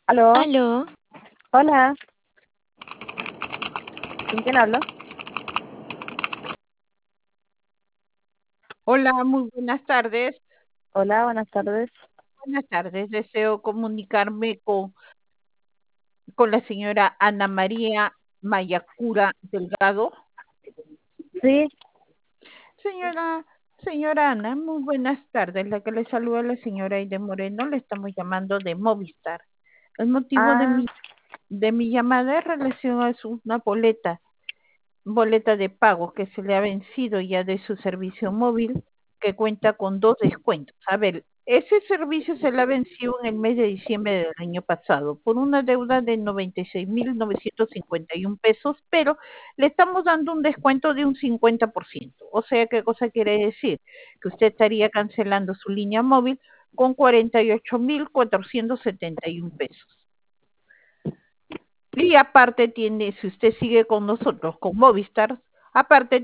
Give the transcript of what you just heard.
Aló, Aló, hola, ¿con quién hablo? Hola, muy buenas tardes. Hola, buenas tardes. Buenas tardes. Deseo comunicarme con la señora Ana María Mayacura Delgado. Sí, Señora, señora Ana, muy buenas tardes. La que le saluda la señora Aide Moreno, le estamos llamando de Movistar. El motivo de ah, mi llamada es relación a una boleta de pago que se le ha vencido ya de su servicio móvil, que cuenta con dos descuentos. A ver, ese servicio se le ha vencido en el mes de diciembre del año pasado por una deuda de 96.951 pesos, pero le estamos dando un descuento de un 50%. O sea, ¿qué cosa quiere decir? Que usted estaría cancelando su línea móvil con 48.471 pesos. Y aparte tiene, si usted sigue con nosotros, con Movistar, aparte